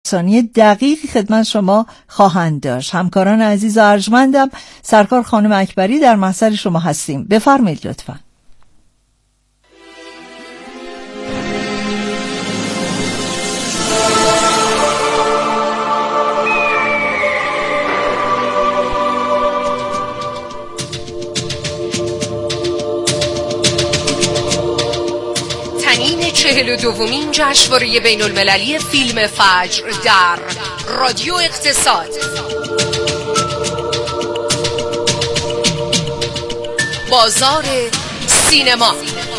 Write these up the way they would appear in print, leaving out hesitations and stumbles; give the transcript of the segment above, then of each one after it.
ثانیه دقیقی خدمت شما خواهند داشت. همکاران عزیز و ارجمندم، سرکار خانم اکبری در محضر شما هستیم. بفرمایید لطفاً. تنین 42مین جشنواره بین المللی فیلم فجر در رادیو اقتصاد. بازار سینما.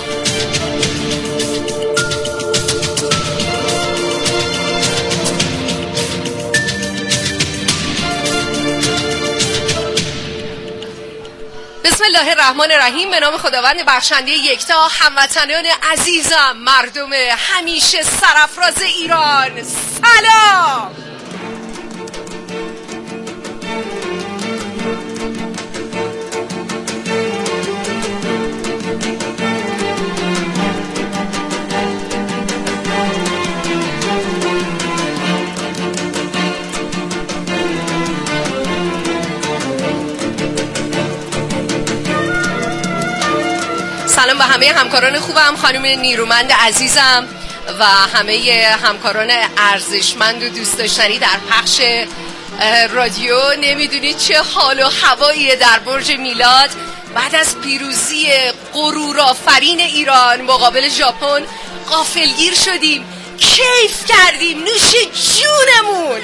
بسم الله الرحمن الرحیم. به نام خداوند بخشنده یکتا. هموطنان عزیزم، مردم همیشه سرافراز ایران، سلام. سلام به همه همکاران خوبم، خانم نیرومند عزیزم و همه همکاران ارزشمند و دوست داشتنی در پخش رادیو. نمیدونید چه حال و هواییه در برج میلاد بعد از پیروزی غرورآفرین ایران مقابل ژاپن. غافلگیر شدیم، کیف کردیم، نوش جونمون.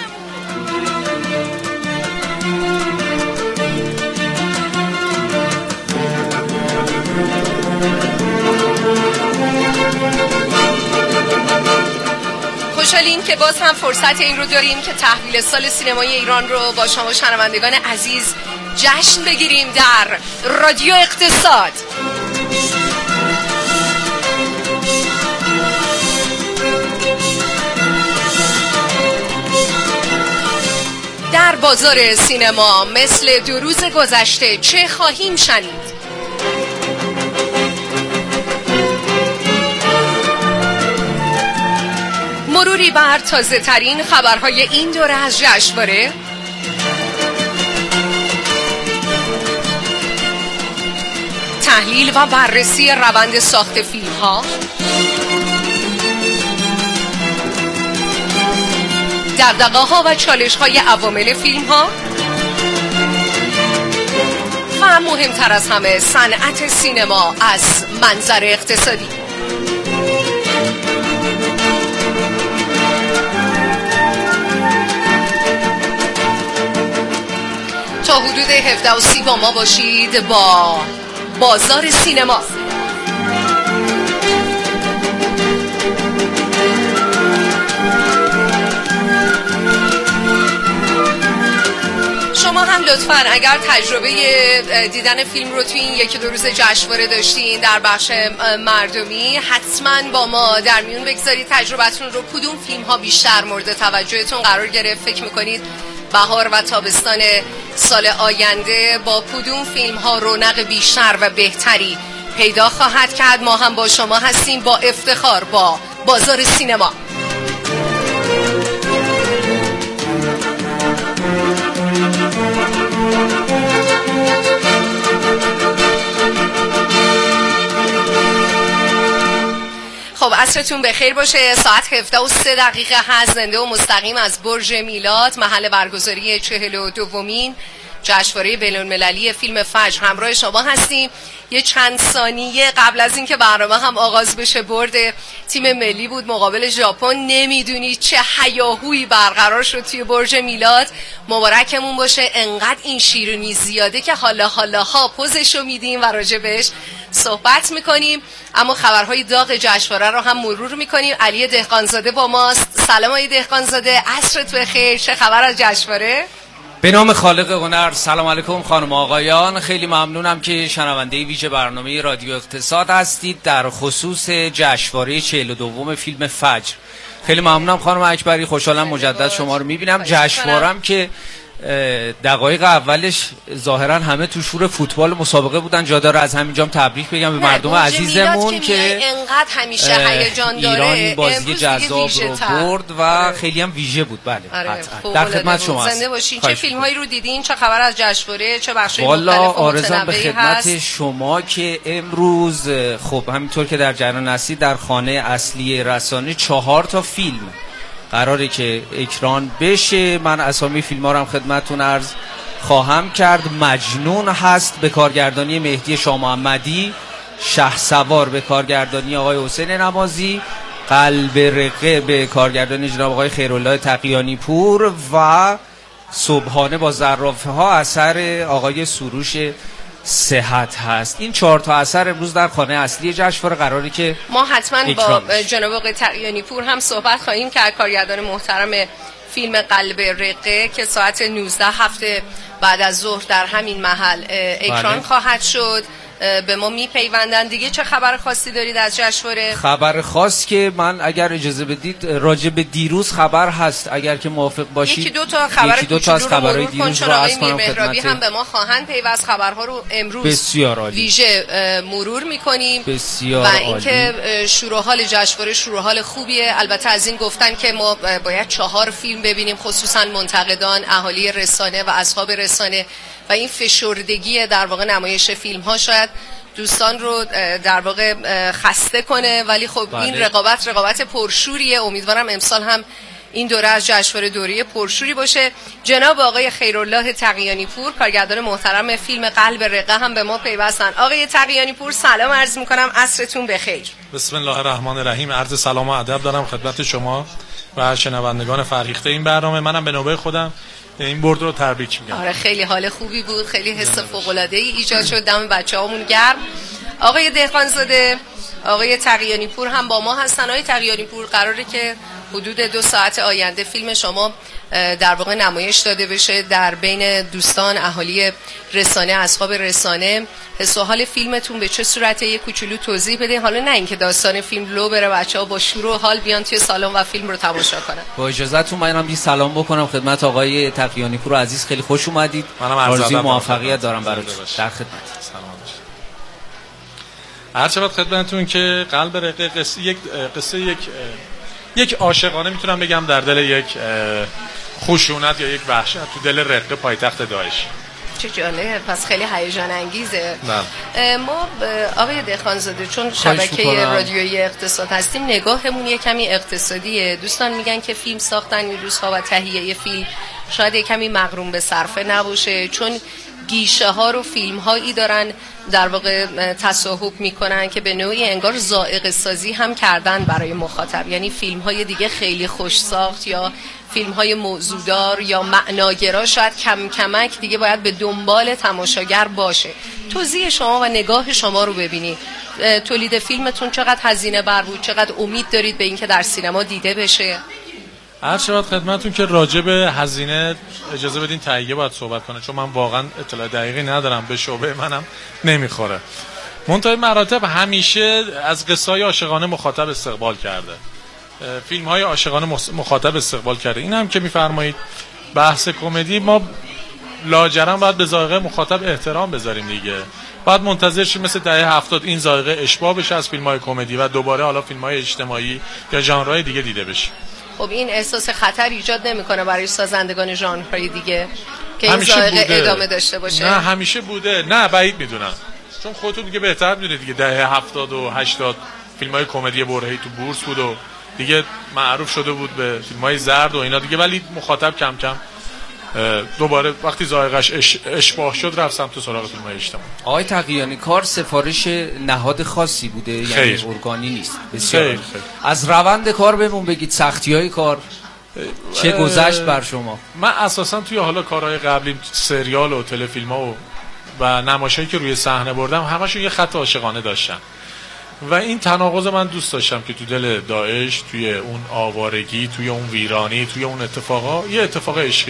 خوشحالیم که باز هم فرصت این رو داریم که تحویل سال سینمای ایران رو با شما شنوندگان عزیز جشن بگیریم در رادیو اقتصاد. در بازار سینما مثل 2 روز گذشته چه خواهیم شنید؟ مروری بر تازه ترین خبرهای این دوره از جشنواره، تحلیل و بررسی روند ساخت فیلم ها، دغدغه ها و چالش های عوامل فیلم ها و مهمتر از همه صنعت سینما از منظر اقتصادی. تا حدود 17:30 با ما باشید با بازار سینما. شما هم لطفاً اگر تجربه دیدن فیلم رو توی این 1-2 روز جشنواره داشتین در بخش مردمی، حتما با ما در میون بگذارید تجربتون رو. کدوم فیلم ها بیشتر مورد توجهتون قرار گرفت؟ فکر میکنید بهار و تابستان سال آینده با کدوم فیلم ها رونق بیشتر و بهتری پیدا خواهد کرد؟ ما هم با شما هستیم با افتخار با بازار سینما. خب عصرتون بخیر باشه. ساعت 17:03 هست. زنده و مستقیم از برج میلاد، محل برگزاری 42مین جشنواره بین‌المللی فیلم فجر همراه شما هستیم. یه چند ثانیه قبل از اینکه برنامه هم آغاز بشه برد تیم ملی بود مقابل ژاپن. نمیدونید چه هیاهویی برقرار شد توی برج میلاد. مبارکمون باشه. انقدر این شیرینی زیاده که حالا پوزشو میدیم و راجبش صحبت میکنیم، اما خبرهای داغ جشنواره رو هم مرور میکنیم. علی دهقانزاده با ماست. سلام علی دهقانزاده، عصرت بخیر. چه خبر از جشنواره؟ به نام خالق هنر. سلام علیکم خانم آقایان، خیلی ممنونم که شنونده ویژه برنامه رادیو اقتصاد هستید در خصوص جشنواره 42 فیلم فجر. خیلی ممنونم خانم اکبری، خوشحالم مجدد شما رو میبینم. جشنواره‌ام که دقایق اولش ظاهرا همه تو شور فوتبال مسابقه بودن. جا داره از همینجام تبریک بگم به مردم عزیزمون که انقدر همیشه هیجان داره. ایران این بازی جذاب رو برد و خیلی هم ویژه بود. بله در خدمت شما زنده باشین. چه فیلم‌هایی رو دیدین؟ چه خبر از جشنواره؟ چه بخشای مختلف آرزوام به خدمت شما که امروز خب همینطور که در جریان هستید در خانه اصلی رسانه 4 تا فیلم قراره که اکران بشه. من اسامی فیلم‌ها رو هم خدمتتون عرض خواهم کرد. مجنون هست به کارگردانی مهدی شاه محمدی، شهسوار به کارگردانی آقای حسین نمازی، قلب رقه به کارگردانی جناب آقای خیرالله تقیانی پور و صبحانه با زرافه ها اثر آقای سروش صحت هست. این 4 تا اثر امروز در خانه اصلی جشنواره قراره که ما حتما با جناب آقای تقیانی پور هم صحبت خواهیم کرد، کارگردان محترم فیلم قلب رقه که ساعت 19 هفته بعد از ظهر در همین محل اکران خواهد شد. به ما میپیوندن. دیگه چه خبر خاصی دارید از جشنواره؟ خبر خاص که من اگر اجازه بدید راجع به دیروز خبر هست، اگر که موافق باشید یکی دو تا خبر کوچولو رو مرور کن، چون آقای میرمهرابی هم به ما خواهند پیوست. خبرها رو امروز بسیار عالی ویژه مرور میکنیم. بسیار و اینکه شروع حال جشنواره شروع حال خوبیه. البته از این گفتن که ما باید 4 فیلم ببینیم، خصوصا منتقدان، اهالی رسانه و اصحاب رسانه، و این فشردگی در واقع نمایش فیلم ها شاید دوستان رو در واقع خسته کنه، ولی خب این رقابت پرشوریه. امیدوارم امسال هم این دوره از جشنواره دوره پرشوری باشه. جناب آقای خیرالله تقیانی پور کارگردان محترم فیلم قلب رقه هم به ما پیوستن. آقای تقیانی پور سلام عرض میکنم، عصرتون بخیر. بسم الله الرحمن الرحیم. عرض سلام و ادب دارم خدمت شما و شنوندگان فرهیخته این برنامه. منم به نوبه خودم این برد رو تبریک میگم. آره خیلی حال خوبی بود، خیلی حس فوق العاده ای ایجاد شد. دم بچه‌هامون گرم. آقای دهقانزاده، آقای تقیانی پور هم با ما هستن. آقای تقیانی پور قراره که حدود 2 ساعت آینده فیلم شما در واقع نمایش داده بشه در بین دوستان، اهالی رسانه، اصحاب رسانه. حس و حال فیلمتون به چه صورته؟ یه کوچولو توضیح بده. حالا نه اینکه داستان فیلم لو بره، بچه‌ها با شور و حال بیان توی سالن و فیلم رو تماشا کنن. با اجازهتون منم یه سلام بکنم خدمت آقای تقیانی پور عزیز. خیلی خوش اومدید. آرزوی موفقیت دارم براتون. در خدمت. هر چقدر خدمتتون که قلب رقه قصه یک عاشقانه میتونم بگم در دل یک خشونت یا یک وحشت تو دل رقه پایتخت داعش. چه جالب، پس خیلی هیجان انگیزه. ما آقای دهقانزاده چون شبکه رادیویی اقتصاد هستیم، نگاهمون یه کمی اقتصادیه. دوستان میگن که فیلم ساختن این روزها و تهیه فیلم شاید یه کمی مغروم به صرفه نباشه، چون گیشه ها رو فیلم هایی دارن در واقع تصاحب میکنن که به نوعی انگار ذائقه سازی هم کردن برای مخاطب. یعنی فیلم های دیگه خیلی خوش ساخت یا فیلم های موضوعدار یا معناگرا شاید کم کمک دیگه باید به دنبال تماشاگر باشه. توضیح شما و نگاه شما رو ببینید. تولید فیلمتون چقدر هزینه بر بود؟ چقدر امید دارید به اینکه در سینما دیده بشه؟ هر شبت خدمتون که راجع به هزینه اجازه بدین تهیه باید صحبت کنه، چون من واقعا اطلاع دقیقی ندارم، به شعبه منم نمیخوره. منتهای مراتب همیشه از قصه‌های عاشقانه مخاطب استقبال کرده، فیلم‌های عاشقانه مخاطب استقبال کرده. این هم که میفرمایید بحث کمدی، ما لاجرم باید به ذائقه مخاطب احترام بذاریم دیگه. باید منتظر شیم مثل دهه 70 این ذائقه اشباع بشه از فیلم‌های کمدی و دوباره حالا فیلم‌های اجتماعی یا ژانرهای دیگه دیده بشه. خب این احساس خطر ایجاد نمیکنه برای سازندگان ژانرهای دیگه که این ذائقه ادامه داشته باشه؟ نه همیشه بوده، نه بعید میدونم، چون خودتون دیگه بهتر میدونید دیگه دهه 70 و 80 فیلم‌های کمدی برهه‌ای تو بورس بود و دیگه معروف شده بود به فیلم‌های زرد و اینا دیگه، ولی مخاطب کم کم دوباره وقتی ذائقه‌اش اشباع شد رفت سمت سراغ فیلم‌های اجتماعی. آقای تقیانی کار سفارش نهاد خاصی بوده؟ یعنی ارگانی نیست؟ بسیار خیلی. از روند کار بهمون بگید، سختی‌های کار چه گذشت بر شما؟ من اساسا توی حالا کارهای قبلی سریال و تلفیلم‌ها و نمایشایی که روی صحنه بردم همشون یه خط عاشقانه داشتن و این تناقض من دوست داشتم که تو دل داعش، توی اون آوارگی، توی اون ویرانی، توی اون اتفاقا یه اتفاق عشقی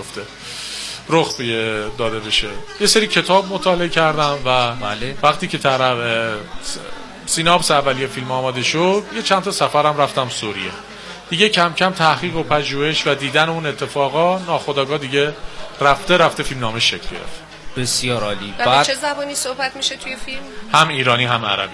رخ داده بشه. یه سری کتاب مطالعه کردم و وقتی که سیناپس اولیه فیلم آماده شد یه چند تا سفرم رفتم سوریه دیگه کم کم تحقیق و پژوهش و دیدن اون اتفاقا ناخودآگاه دیگه رفته فیلم نامه شکل گرفت. بسیار عالی. بعد چه زبانی صحبت میشه توی فیلم؟ هم ایرانی هم عربی.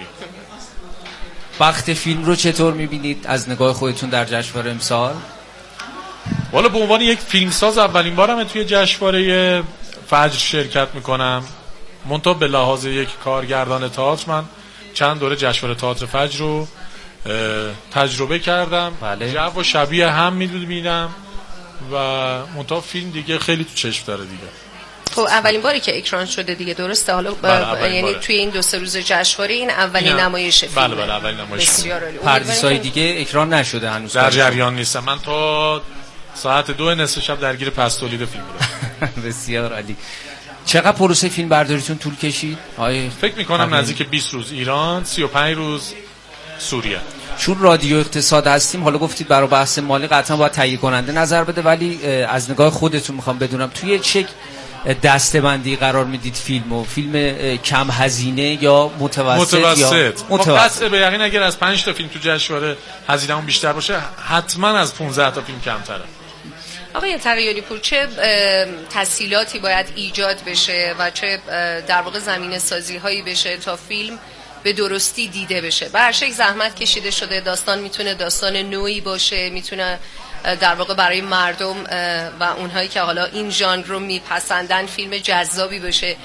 بخت فیلم رو چطور میبینید از نگاه خودتون در جشنواره امسال؟ والا به عنوان یک فیلمساز اولین بارم توی جشنواره فجر شرکت میکنم. منتها به لحاظ یک کارگردان تئاتر من چند دوره جشنواره تئاتر فجر رو تجربه کردم. بله. جو و شبیه هم میبینم و منتها فیلم دیگه خیلی تو چشم داره دیگه. خب اولین باری که اکران شده دیگه، درسته؟ حالا یعنی توی این 2-3 روز جشنواره این اولین نمایش فیلم. بله اولین نمایش. بسیار عالی. پردیسای دیگه اکران نشده هنوز. در جریان نیستم. من تا ساعت 2 نصف شب درگیر پس تولید فیلم بودم. بسیار عالی. چقدر پروسه فیلم برداریتون طول کشید؟ فکر میکنم نزدیک 20 روز ایران، 35 روز سوریه. چون رادیو اقتصاد هستیم، حالا گفتید برای بحث مالی قطعا باید تهیه کننده نظر بده، ولی از نگاه خودتون میخوام بدونم توی چه دسته‌بندی قرار میدید فیلمو؟ فیلم کم هزینه یا متوسط؟ یا متوسط. به یقین اگر از 5 تا فیلم تو جشنواره هزینه‌مون بیشتر باشه، حتما از 15 تا فیلم کمتره. آقای تقیانی پور، چه تسهیلاتی باید ایجاد بشه و چه در واقع زمینه سازی هایی بشه تا فیلم به درستی دیده بشه؟ به هر شکل زحمت کشیده شده، داستان میتونه داستان نوعی باشه، میتونه در واقع برای مردم و اونهایی که حالا این ژانر رو میپسندن فیلم جذابی باشه.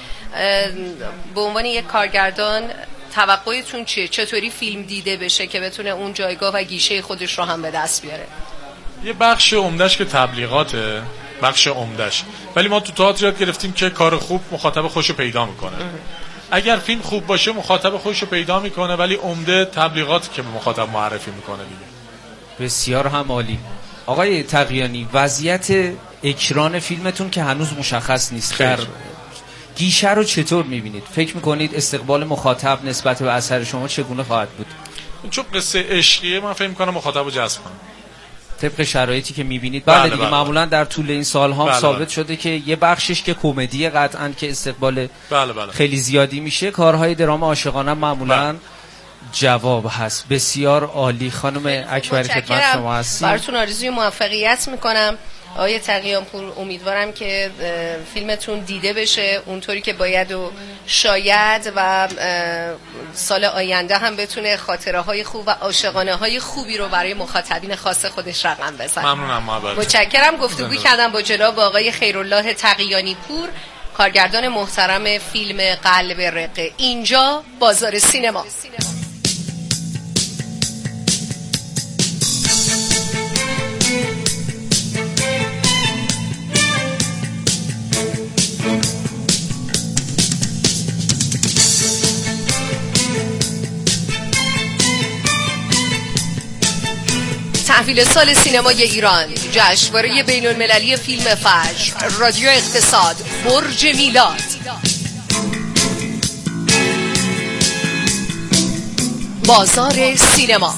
به عنوان یک کارگردان توقعتون چیه؟ چطوری فیلم دیده بشه که بتونه اون جایگاه و گیشه خودش رو هم به دست بیاره؟ یه بخش عمدهش که تبلیغاته، بخش عمدهش، ولی ما تو تئاتر یاد گرفتیم که کار خوب مخاطب خوشو پیدا میکنه. اگر فیلم خوب باشه مخاطب خوشو پیدا میکنه، ولی عمده تبلیغاتی که به مخاطب معرفی میکنه دیگه. بسیار هم عالی. آقای تقیانی، وضعیت اکران فیلمتون که هنوز مشخص نیست، در گیشه رو چطور میبینید؟ فکر میکنید استقبال مخاطب نسبت به اثر شما چگونه خواهد بود؟ چون قصه عشقیه، من فکر میکنم مخاطب رو جذب کنه طبق شرایطی که میبینید. بله دیگه، معمولا در طول این سالها ثابت شده که یه بخشش که کمدی قطعاً که استقبال خیلی زیادی میشه، کارهای درام عاشقانه معمولا جواب هست. بسیار عالی. خانم اکبری خدمت شما هستیم. براتون آرزوی موفقیت میکنم آقای تقیان پور. امیدوارم که فیلمتون دیده بشه اونطوری که باید و شاید و سال آینده هم بتونه خاطره های خوب و عاشقانه های خوبی رو برای مخاطبین خاص خودش رقم بزنه. ممنونم. متشکرم. گفتگو کردم با جناب آقای خیرالله تقیانی پور، کارگردان محترم فیلم قلب رقه. اینجا بازار سینما. تحویل سال سینمای ایران، جشنواره بین‌المللی فیلم فجر، رادیو اقتصاد، برج میلاد. بازار سینما.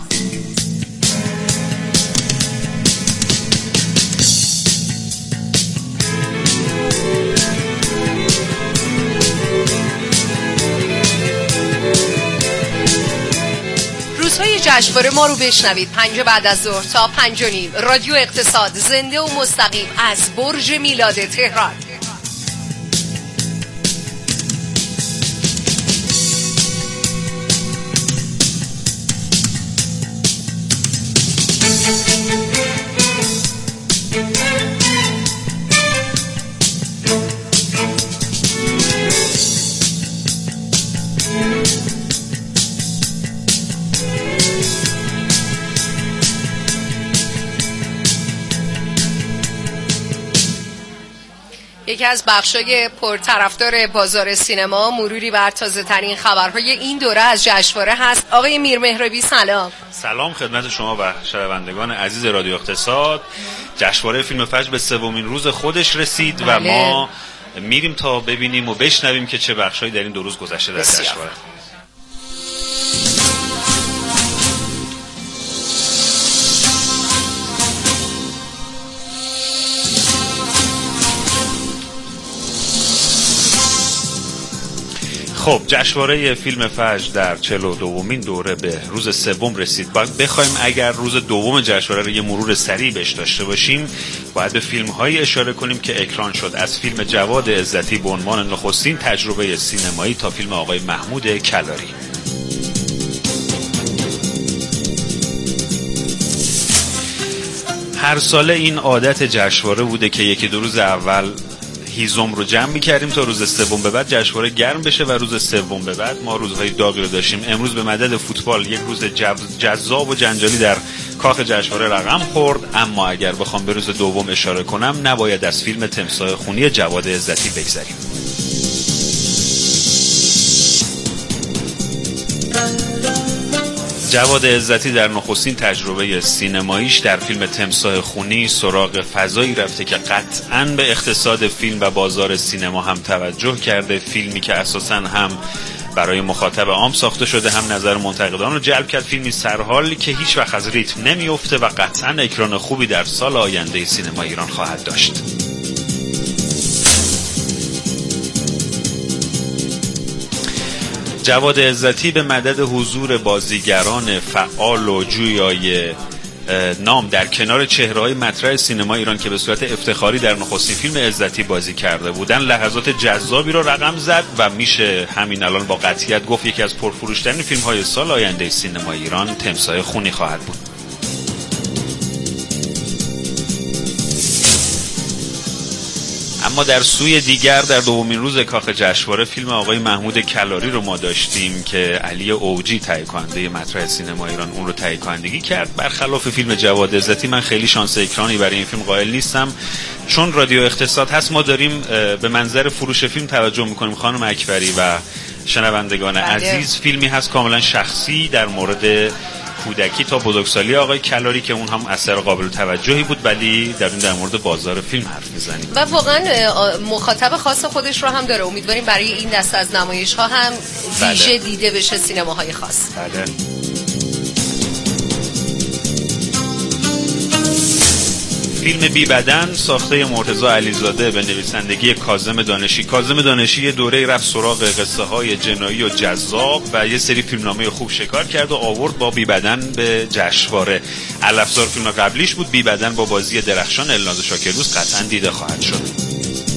روزهای جشنواره ما رو بشنوید 5 بعد از ظهر تا 5:30. رادیو اقتصاد زنده و مستقیم از برج میلاد تهران. یکی از بخشای پرطرفدار بازار سینما، مروری بر تازه ترین خبرهای این دوره از جشنواره هست. آقای میرمهرابی سلام. سلام خدمت شما و شنوندگان عزیز رادیو اقتصاد. جشنواره فیلم فجر به 3مین روز خودش رسید و ما میریم تا ببینیم و بشنویم که چه بخشایی در این 2 روز گذشته در جشنواره. خب جشنواره فیلم فجر در 42مین دوره به روز سوم رسید. بخوایم اگر روز دوم جشنواره رو یه مرور سریع بهش داشته باشیم، باید به فیلم‌هایی اشاره کنیم که اکران شد، از فیلم جواد عزتی به عنوان نخستین تجربه سینمایی تا فیلم آقای محمود کلاری. هر ساله این عادت جشنواره بوده که یکی دو روز اول هیزم رو جمع می‌کردیم تا روز سوم به بعد جشنواره گرم بشه و روز سوم به بعد ما روزهای داغی رو داشتیم. امروز به مدد فوتبال یک روز جذاب و جنجالی در کاخ جشنواره رقم خورد، اما اگر بخوام به روز دوم اشاره کنم نباید از فیلم تمساح خونی جواد عزتی بگذریم. جواد عزتی در نخستین تجربه سینماییش در فیلم تمساح خونی سراغ فضایی رفته که قطعاً به اقتصاد فیلم و بازار سینما هم توجه کرده. فیلمی که اساساً هم برای مخاطب عام ساخته شده، هم نظر منتقدان رو جلب کرد. فیلمی سرحالی که هیچ وقت از ریتم نمیفته و قطعاً اکران خوبی در سال آینده سینما ایران خواهد داشت. جواد عزتی به مدد حضور بازیگران فعال و جویای نام در کنار چهره‌های مطرح سینما ایران که به صورت افتخاری در نخستین فیلم عزتی بازی کرده بودن، لحظات جذابی رو رقم زد و میشه همین الان با قطعیت گفت یکی از پرفروش‌ترین فیلم‌های سال آینده سینما ایران تمساح خونی خواهد بود. اما در سوی دیگر در دومین روز کاخ جشنواره فیلم آقای محمود کلاری رو ما داشتیم که علی اوجی تهیه کننده مطرح سینما ایران اون رو تهیه کنندگی کرد. برخلاف فیلم جواد عزتی من خیلی شانس اکرانی برای این فیلم قائل نیستم، چون رادیو اقتصاد هست ما داریم به منظر فروش فیلم توجه میکنیم. خانم اکبری و شنوندگان عزیز، فیلمی هست کاملا شخصی در مورد کودکی تا بزرگسالی آقای کلاری که اون هم اثر قابل توجهی بود، ولی در مورد بازار فیلم حرف میزنیم و واقعا مخاطب خاص خودش رو هم داره. امیدواریم برای این دسته از نمایش ها هم ویژه دیده بشه سینماهای خاص. بله. فیلم بی بدن ساخته مرتضی علیزاده به نویسندگی کاظم دانشی. کاظم دانشی یه دوره رفت سراغ قصه های جنایی و جذاب و یه سری فیلمنامه خوب شکار کرد و آورد با بی بدن به جشنواره. علفزار فیلم قبلیش بود. بی بدن با بازی درخشان الناز شاکردوست قطعا دیده خواهد شد.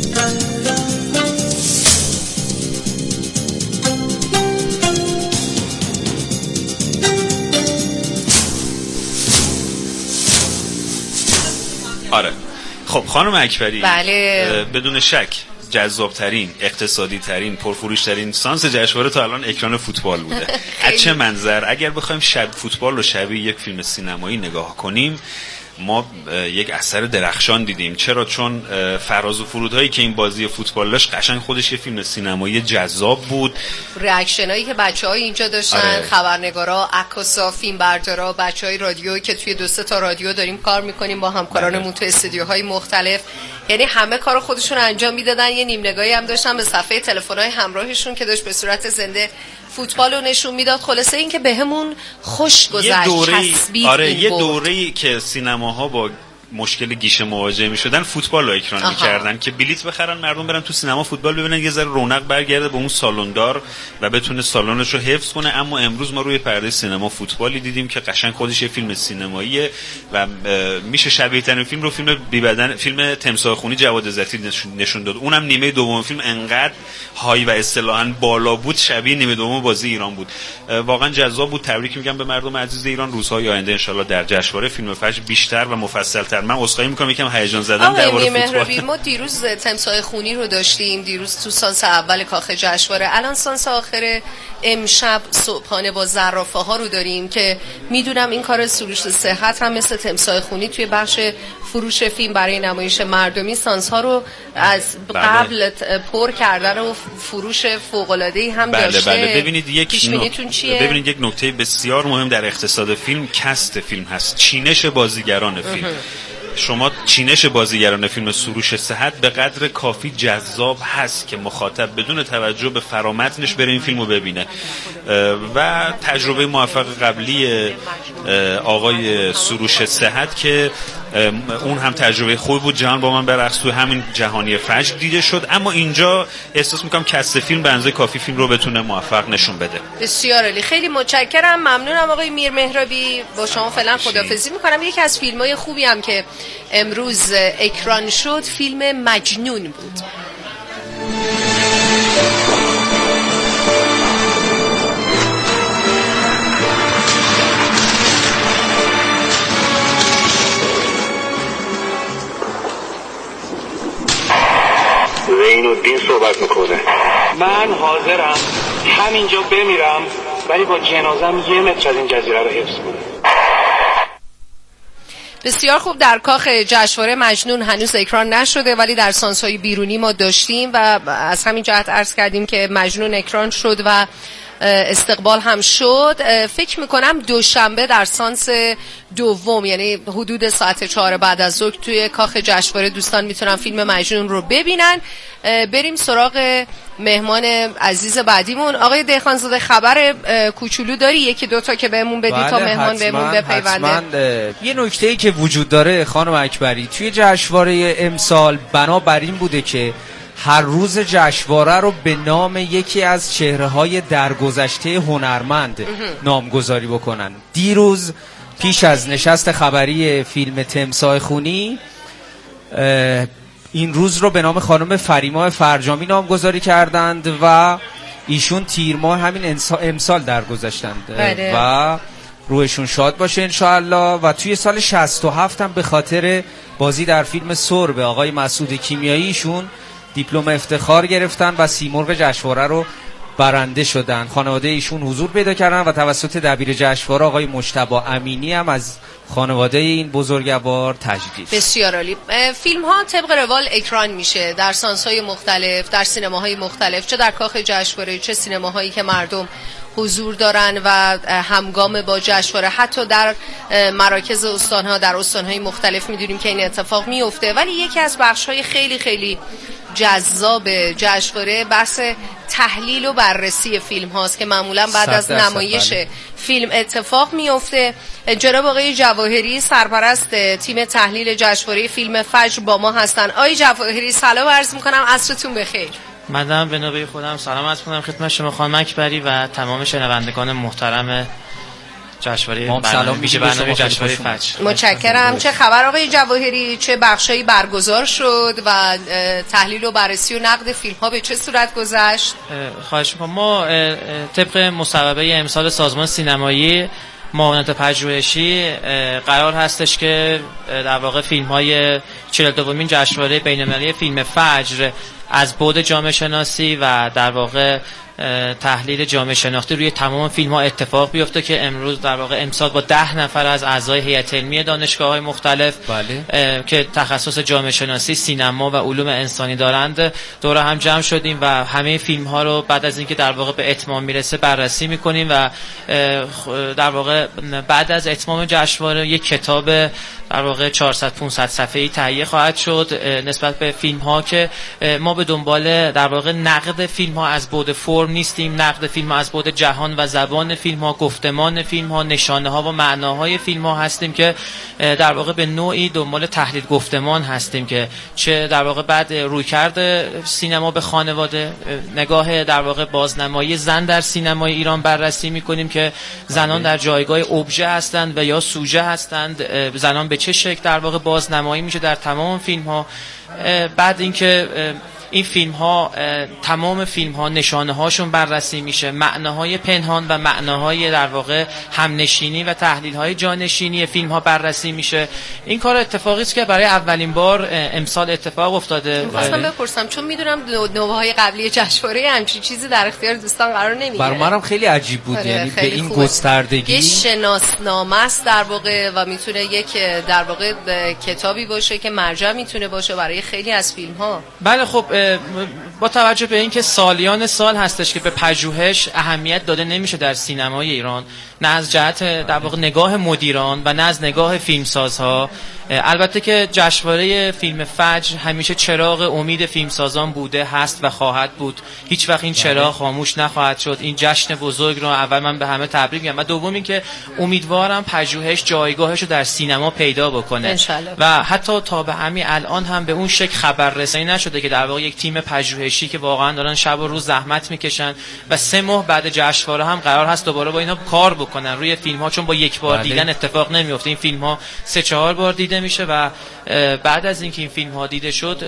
آره. خب خانم اکبری، بله. بدون شک جذابترین، اقتصادی ترین، پرفروش ترین سانس جشنواره تا الان اکران فوتبال بوده. از چه منظر؟ اگر بخوایم فوتبال رو شبیه یک فیلم سینمایی نگاه کنیم، ما یک اثر درخشان دیدیم. چرا؟ چون فراز و فرودهایی که این بازی فوتبال داشت قشنگ خودش یه فیلم سینمایی جذاب بود. ریاکشنایی که بچه‌های اینجا داشتن، آره. خبرنگارا، عکاسا، فیلمبردارا، بچه‌های رادیو که توی 2-3 تا رادیو داریم کار می‌کنیم با همکارانمون تو استودیوهای مختلف، یعنی همه کارو خودشون انجام میدادن. یه نیم نگاهی هم داشتن به صفحه تلفن‌های همراهشون که داشت به صورت زنده فوتبال رو نشون میداد. خلاصه این که بهمون خوش گذشت. یه دوره‌ای که سینماها با مشکل گیشه مواجه میشدن فوتبال رو اکران میکردن که بلیت بخرن مردم برن تو سینما فوتبال ببینن، یه ذره رونق برگرده به اون سالوندار و بتونه سالنش رو حفظ کنه. اما امروز ما روی پرده سینما فوتبالی دیدیم که قشنگ خودش یه فیلم سینماییه و میشه شبیه ترین فیلم رو فیلم بی بدن، فیلم تمساح خونی جواد عزتی نشون داد. اونم نیمه دوم فیلم انقدر های و اصطلاحاً بالا بود شبیه نیمه دوم بازی ایران بود. واقعا جذاب بود. تبریک میگم به مردم عزیز ایران. روزهای آینده ان شاءالله در جشنواره فیلم فجر بیشتر و مفصل‌تر. من عذرخواهی میکنم یکم هیجان زدم در مورد فوتبال. ما دیروز تمساح خونی رو داشتیم، دیروز تو سانس اول کاخ جشنواره. الان سانس آخر امشب صبحانه با زرافه ها رو داریم که میدونم این کار سروش صحت هم مثل تمساح خونی توی بخش فروش فیلم برای نمایش مردمی سانس ها رو از قبل پر کردن و فروش فوق العاده ای هم داشته. بله. ببینید یک نکته بسیار مهم در اقتصاد فیلم کست فیلم هست، چینش بازیگران فیلم. شما چینش بازیگران فیلم سروش صحت به قدر کافی جذاب هست که مخاطب بدون توجه به فرامتنش بره این فیلمو ببینه و تجربه موفق قبلی آقای سروش صحت که اون هم تجربه خوبی بود. جهان با من برقص تو همین جهانی فجر دیده شد، اما اینجا احساس میکنم کست فیلم به اندازه کافی فیلم رو بتونه موفق نشون بده. بسیار عالی، خیلی متشکرم، ممنونم آقای میر مهرابی. با شما فعلا خداحافظی میکنم. یکی از فیلم‌های خوبی هم که امروز اکران شد فیلم مجنون بود. زین‌الدین صحبت میکنه. من حاضرم همینجا بمیرم ولی با جنازم 1 متر از این جزیره رو حفظ کنم. بسیار خوب. در کاخ جشنواره مجنون هنوز اکران نشده ولی در سانس‌های بیرونی ما داشتیم و از همین جهت عرض کردیم که مجنون اکران شد و استقبال هم شد. فکر میکنم دوشنبه در سانس دوم، یعنی حدود ساعت 4 بعد از ظهر توی کاخ جشنواره دوستان میتونن فیلم مجنون رو ببینن. بریم سراغ مهمان عزیز بعدیمون. آقای دهقانزاده خبر کوچولو داری 1-2 تا که بهمون بدی تا مهمان بهمون بپیونده؟ یه نکته‌ای که وجود داره خانم اکبری توی جشنواره امسال بنابر این بوده که هر روز جشنواره رو به نام یکی از چهره‌های درگذشته هنرمند نامگذاری بکنن. دیروز پیش از نشست خبری فیلم تمساح خونی این روز رو به نام خانم فریما فرجامی نامگذاری کردند و ایشون تیر ماه همین امسال درگذشتند و روحشون شاد باشه انشاءالله. و توی سال 67 هم به خاطر بازی در فیلم سرب آقای مسعود کیمیایی ایشون دیپلم افتخار گرفتن و سیمرغ جشنواره رو برنده شدن. خانواده ایشون حضور پیدا کردن و توسط دبیر جشنواره آقای مجتبی امینی هم از خانواده این بزرگوار تجدید. بسیار عالی. فیلم ها طبق روال اکران میشه در سانس‌های مختلف، در سینماهای مختلف، چه در کاخ جشنواره چه سینماهایی که مردم حضور دارن و همگام با جشنواره، حتی در مراکز استانها، در استانهای مختلف میدونیم که این اتفاق میفته. ولی یکی از بخش‌های خیلی خیلی جذاب جشنواره بحث تحلیل و بررسی فیلم هاست که معمولا بعد از نمایش فیلم اتفاق میفته. جناب آقای جواهری سرپرست تیم تحلیل جشنواره فیلم فجر با ما هستن. آقای جواهری سلام عرض میکنم، عصرتون بخیر. منم به نوبه خودم سلام عرض میکنم خدمت شما خانم اکبری و تمام شنوندگان محترم جشنواره برنامه جشنواره فجر. متشکرم. چه خبر آقای جواهری؟ چه بخشایی برگزار شد و تحلیل و بررسی و نقد فیلم ها به چه صورت گذشت؟ خواهش میکنم. ما طبق مصوبه امسال سازمان سینمایی معاونت پژوهشی قرار هستش که در واقع فیلم های 42مین جشنواره بین‌المللی فیلم فجر از بعد جامعه شناسی و در واقع تحلیل جامعه شناختی روی تمام فیلم ها اتفاق بیفته که امروز در واقع امسال با 10 نفر از اعضای هیئت علمی دانشگاه های مختلف که تخصص جامعه شناسی، سینما و علوم انسانی دارند دور هم جمع شدیم و همه فیلم ها رو بعد از اینکه در واقع به اتمام میرسه بررسی میکنیم و در واقع بعد از اتمام جشنواره یک کتاب در واقع 400-500 صفحه‌ای تهیه خواهد شد نسبت به فیلم ها که ما به دنبال در واقع نقد فیلم ها از بعد فرم نیستیم، نقد فیلم ها از بعد جهان و زبان فیلم ها، گفتمان فیلم ها، نشانه ها و معناهای فیلم ها هستیم که در واقع به نوعی دنبال تحلیل گفتمان هستیم که چه در واقع بعد رویکرد سینما به خانواده، نگاه در واقع بازنمایی زن در سینمای ایران بررسی می‌کنیم که زنان در جایگاه ابژه هستند و یا سوژه هستند، زنان به چه شکل در واقع بازنمایی میشه در تمام فیلم ها. بعد اینکه این فیلم ها تمام فیلم ها نشانه هاشون بررسی میشه، معناهای پنهان و معناهای در واقع همنشینی و تحلیل های جانشینی فیلم ها بررسی میشه. این کار اتفاقی است که برای اولین بار امسال اتفاق افتاده. خواستم بپرسم چون میدونم نوبه های قبلی جشنواره همچین چیزی در اختیار دوستان قرار نمیگیره. برای منم خیلی عجیب بود، یعنی به این گستردگی یه شناسنامه است در واقع و میتونه یک در واقع کتابی باشه که مرجع میتونه باشه برای خیلی از فیلم ها. بله خب با توجه به اینکه سالیان سال هستش که به پژوهش اهمیت داده نمیشه در سینمای ایران نه از جهت در واقع نگاه مدیران و نه از نگاه فیلمسازها. البته که جشنواره فیلم فجر همیشه چراغ امید فیلمسازان بوده، هست و خواهد بود. هیچ وقت این چراغ خاموش نخواهد شد. این جشن بزرگ رو اول من به همه تبریک میگم و دوم این که امیدوارم پژوهش جایگاهش رو در سینما پیدا بکنه و حتی تا به همین الان هم به اون شکل خبررسانی نشده که در واقع یک تیم پژوهشی که واقعا دارن شب و روز زحمت میکشن و 3 ماه بعد جشنواره هم قرار هست دوباره با اینا کار بکنن روی فیلم ها، چون با یک بار دیدن اتفاق نمیفته. این فیلم ها 3-4 بار دیده میشه و بعد از اینکه این فیلم ها دیده شد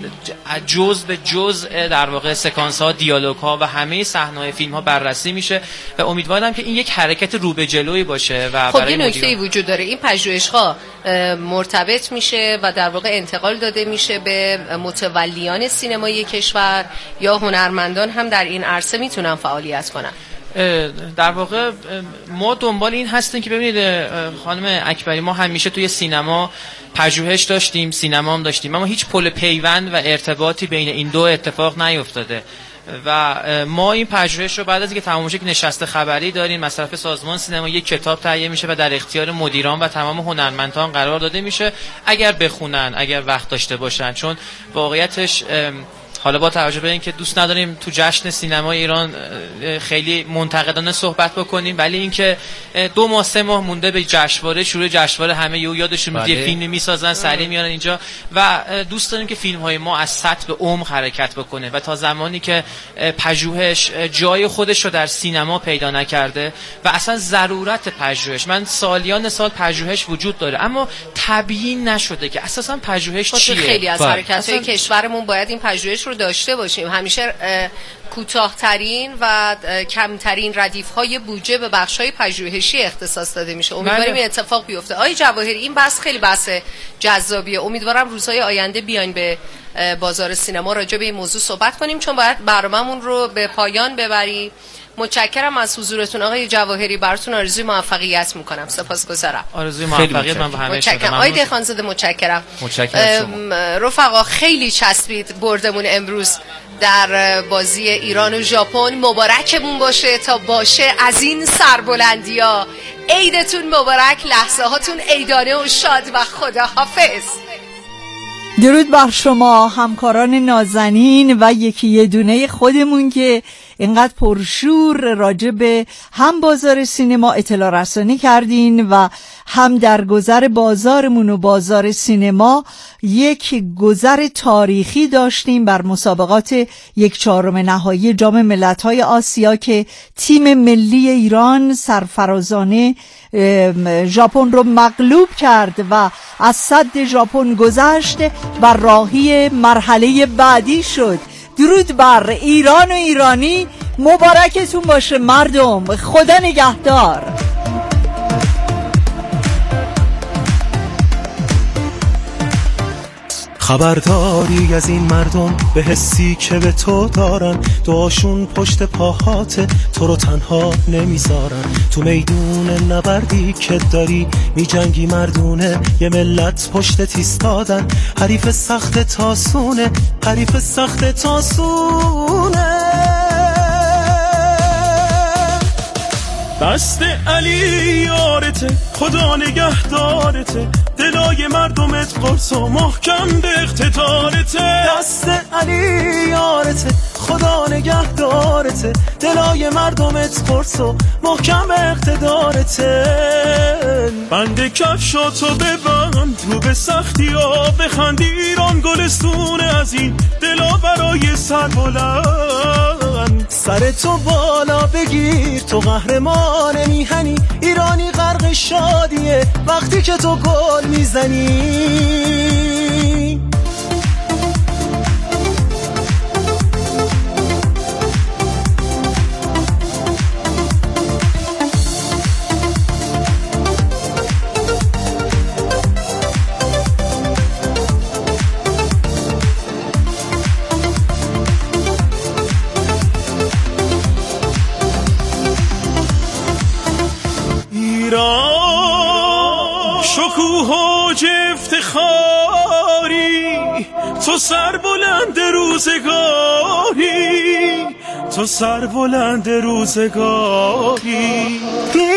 جزء به جزء در واقع سکانس ها، دیالوگ ها و همه صحنه های فیلم ها بررسی میشه و امیدوارم که این یک حرکت رو به جلوی باشه. و خب یه نکته وجود داره، این پژوهش ها مرتبط میشه و در واقع انتقال داده میشه به متولیان سینمایی کشور یا هنرمندان هم در این عرصه میتونن فعالیت کنن. در واقع ما دنبال این هستیم که ببینید خانم اکبری، ما همیشه توی سینما پژوهش داشتیم، سینما هم داشتیم، اما هیچ پل پیوند و ارتباطی بین این دو اتفاق نیفتاده و ما این پژوهش رو بعد از اینکه تمام شد نشست خبری داریم، از طرف سازمان سینما یک کتاب تهیه میشه و در اختیار مدیران و تمام هنرمندان قرار داده میشه اگر بخونن، اگر وقت داشته باشن. چون واقعیتش حالا با توجه به اینکه دوست نداریم تو جشن سینما ایران خیلی منتقدانه صحبت بکنیم، ولی اینکه 2 ماه 3 ماه مونده به جشنواره، شروع جشنواره همه یادشون میاد یه فیلم میسازن سریع میارن اینجا و دوست داریم که فیلم های ما از سطح به عمق حرکت بکنه و تا زمانی که پژوهش جای خودش رو در سینما پیدا نکرده و اصلا ضرورت پژوهش، من سالیان سال پژوهش وجود داره اما تبیین نشده که اساسا پژوهش چیه. خیلی از حرکت‌های کشورمون باید این پژوهش رو داشته باشیم. همیشه کوتاه‌ترین و کمترین ردیف‌های بودجه به بخش‌های پژوهشی اختصاص داده میشه. امیدواریم این اتفاق بیفته. آقای جواهری، این بحث خیلی بحث جذابیه. امیدوارم روزهای آینده بیاین به بازار سینما راجع به این موضوع صحبت کنیم، چون باید برنامه‌مون رو به پایان ببریم. متشکرم از حضورتون آقای جواهری، براتون آرزوی موفقیت میکنم. سپاسگزارم. آرزوی موفقیت من به همه شما. آقای دهخانزاده متشکرم. رفقا خیلی چسبید بردمون امروز در بازی ایران و ژاپن. مبارکمون باشه تا باشه از این سربلندیا. عیدتون مبارک، لحظه هاتون عیدانه و شاد و خداحافظ. درود بر شما همکاران نازنین و یکی یه دونه خودمون که اینقدر پرشور راجع به هم بازار سینما اطلاع رسانی کردین و هم در گذر بازارمون و بازار سینما یک گذر تاریخی داشتیم بر مسابقات 1/4 نهایی جام ملت‌های آسیا که تیم ملی ایران سرفرازانه ژاپن رو مغلوب کرد و از سد ژاپن گذشت و راهی مرحله بعدی شد. درود بر ایران و ایرانی، مبارکتون باشه مردم، خدا نگهدار. خبرداری از این مردم به حسی که به تو دارن، دعاشون پشت پاهات تو رو تنها نمیذارن. تو میدون نبردی که داری میجنگی مردونه، یه ملت پشت ایستادن. حریف سخت تاسونه، حریف سخت تاسونه. دست علی یارته، خدا نگهدارته، دلای مردمت قرص و محکم به اقتدارته. دست علی یارته، خدا نگهدارته، دلای مردمت قرص و محکم به اقتدارته. بند کفشاتو ببند رو به سختی ها، بخند ایران گلستون از این دلا برای سربلند. سر تو بالا بگیر، تو قهرمان میهنی، ایرانی غرق شادیه وقتی که تو گل میزنی. شکوه و افتخاری، تو سر بلند روزگاری، تو سربلند روزگاری.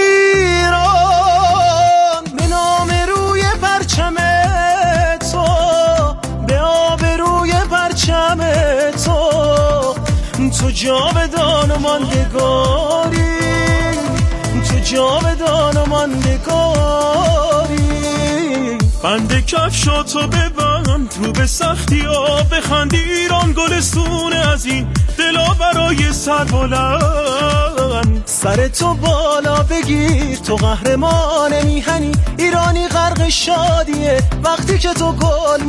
ایران به نام روی پرچم تو، به آب روی پرچم تو، تو جاودان و ماندگاری، تو جاودان و ماندگاری. بند کفشاتو ببند رو به سختی ها بخند، ایران گلستون از این دلا برای سربلند. سر تو بالا بگیر تو قهرمان میهنی، ایرانی غرق شادیه وقتی که تو گل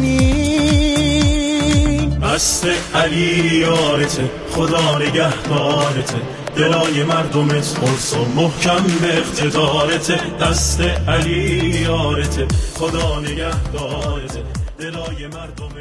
میزنی. دست علی یارته خدا نگهدارته، دلای مردمت قرص و محکم به اقتدارته. دست علی یارته خدا نگهدارته، دلای مردمت